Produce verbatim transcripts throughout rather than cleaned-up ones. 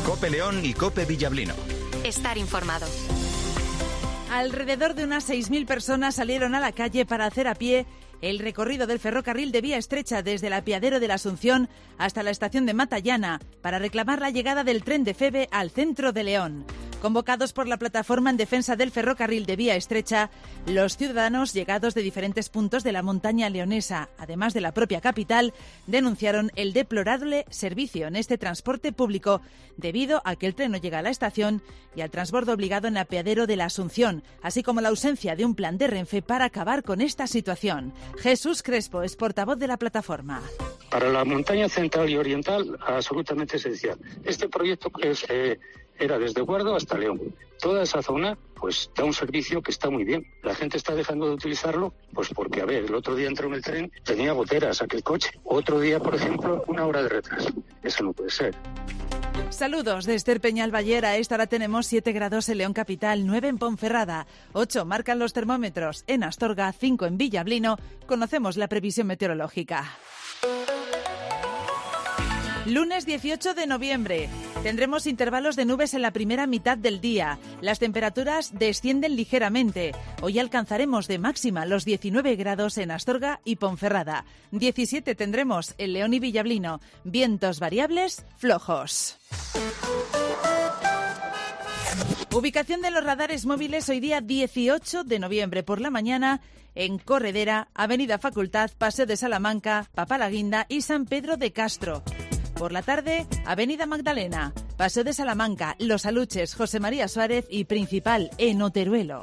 COPE León y COPE Villablino. Estar informado. Alrededor de unas seis mil personas salieron a la calle para hacer a pie el recorrido del ferrocarril de vía estrecha desde el apeadero de la Asunción hasta la estación de Matallana para reclamar la llegada del tren de Feve al centro de León. Convocados por la plataforma en defensa del ferrocarril de vía estrecha, los ciudadanos llegados de diferentes puntos de la montaña leonesa, además de la propia capital, denunciaron el deplorable servicio en este transporte público debido a que el tren no llega a la estación y al transbordo obligado en el apeadero de la Asunción, así como la ausencia de un plan de Renfe para acabar con esta situación. Jesús Crespo es portavoz de la plataforma. Para la montaña central y oriental, absolutamente esencial. Este proyecto es, eh, era desde Guardo hasta León. Toda esa zona pues da un servicio que está muy bien. La gente está dejando de utilizarlo pues porque, a ver, el otro día entró en el tren, tenía goteras aquel coche. Otro día, por ejemplo, una hora de retraso. Eso no puede ser. Saludos de Esther Peñalbayer. A esta hora tenemos siete grados en León Capital, nueve en Ponferrada, ocho marcan los termómetros en Astorga, cinco en Villablino. Conocemos la previsión meteorológica. Lunes dieciocho de noviembre. Tendremos intervalos de nubes en la primera mitad del día. Las temperaturas descienden ligeramente. Hoy alcanzaremos de máxima los diecinueve grados en Astorga y Ponferrada. diecisiete tendremos en León y Villablino. Vientos variables, flojos. Ubicación de los radares móviles hoy día dieciocho de noviembre por la mañana en Corredera, Avenida Facultad, Paseo de Salamanca, Papalaguinda y San Pedro de Castro. Por la tarde, Avenida Magdalena, Paseo de Salamanca, Los Aluches, José María Suárez y Principal en Oteruelo.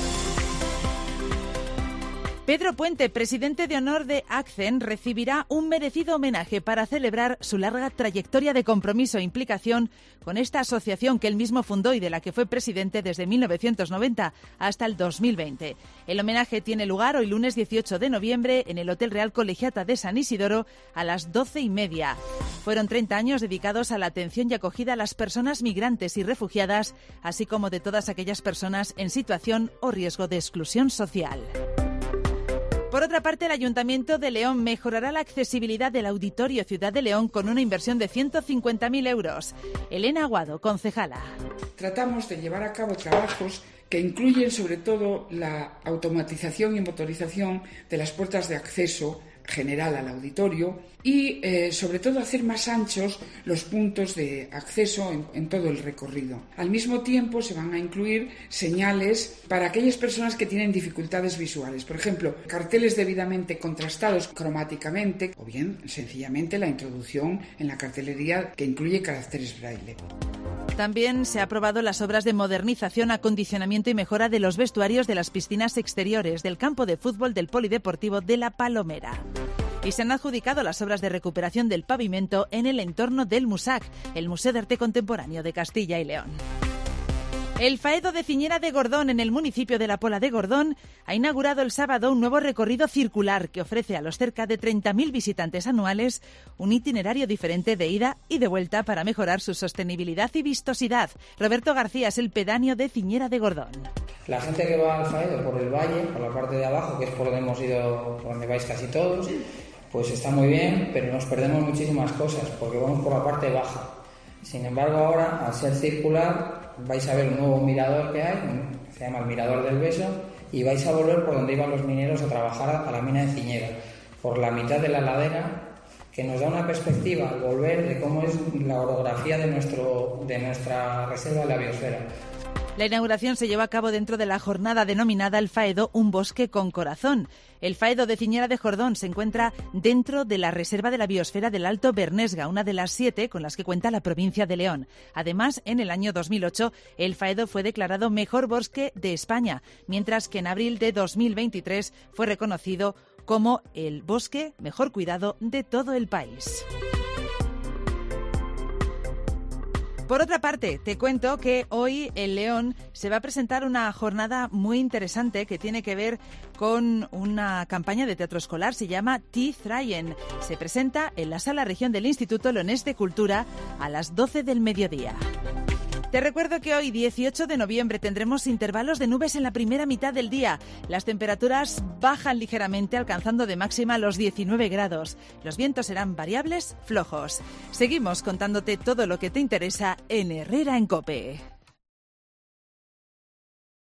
Pedro Puente, presidente de honor de ACCEN, recibirá un merecido homenaje para celebrar su larga trayectoria de compromiso e implicación con esta asociación que él mismo fundó y de la que fue presidente desde mil novecientos noventa hasta el dos mil veinte. El homenaje tiene lugar hoy lunes dieciocho de noviembre en el Hotel Real Colegiata de San Isidoro a las doce y media. Fueron treinta años dedicados a la atención y acogida a las personas migrantes y refugiadas, así como de todas aquellas personas en situación o riesgo de exclusión social. Por otra parte, el Ayuntamiento de León mejorará la accesibilidad del Auditorio Ciudad de León con una inversión de ciento cincuenta mil euros. Elena Aguado, concejala. Tratamos de llevar a cabo trabajos que incluyen sobre todo la automatización y motorización de las puertas de acceso general al auditorio y eh, sobre todo hacer más anchos los puntos de acceso en, en todo el recorrido. Al mismo tiempo se van a incluir señales para aquellas personas que tienen dificultades visuales, por ejemplo, carteles debidamente contrastados cromáticamente o bien sencillamente la introducción en la cartelería que incluye caracteres braille. También se han aprobado las obras de modernización, acondicionamiento y mejora de los vestuarios de las piscinas exteriores del campo de fútbol del Polideportivo de La Palomera. Y se han adjudicado las obras de recuperación del pavimento en el entorno del MUSAC, el Museo de Arte Contemporáneo de Castilla y León. El Faedo de Ciñera de Gordón, en el municipio de La Pola de Gordón, ha inaugurado el sábado un nuevo recorrido circular que ofrece a los cerca de treinta mil visitantes anuales un itinerario diferente de ida y de vuelta para mejorar su sostenibilidad y vistosidad. Roberto García es el pedáneo de Ciñera de Gordón. La gente que va al Faedo por el valle, por la parte de abajo, que es por donde hemos ido, por donde vais casi todos, pues está muy bien, pero nos perdemos muchísimas cosas porque vamos por la parte baja. Sin embargo, ahora, al ser circular, vais a ver un nuevo mirador que hay, se llama el Mirador del Beso, y vais a volver por donde iban los mineros a trabajar a la mina de Ciñera, por la mitad de la ladera, que nos da una perspectiva al volver de cómo es la orografía de, nuestro, de nuestra reserva de la biosfera. La inauguración se llevó a cabo dentro de la jornada denominada El Faedo, un bosque con corazón. El Faedo de Ciñera de Gordón se encuentra dentro de la Reserva de la Biosfera del Alto Bernesga, una de las siete con las que cuenta la provincia de León. Además, en el año dos mil ocho, el Faedo fue declarado mejor bosque de España, mientras que en abril de dos mil veintitrés fue reconocido como el bosque mejor cuidado de todo el país. Por otra parte, te cuento que hoy en León se va a presentar una jornada muy interesante que tiene que ver con una campaña de teatro escolar, se llama T-Thrayen. Se presenta en la Sala Región del Instituto Leonés de Cultura a las doce del mediodía. Te recuerdo que hoy, dieciocho de noviembre, tendremos intervalos de nubes en la primera mitad del día. Las temperaturas bajan ligeramente, alcanzando de máxima los diecinueve grados. Los vientos serán variables, flojos. Seguimos contándote todo lo que te interesa en Herrera en COPE.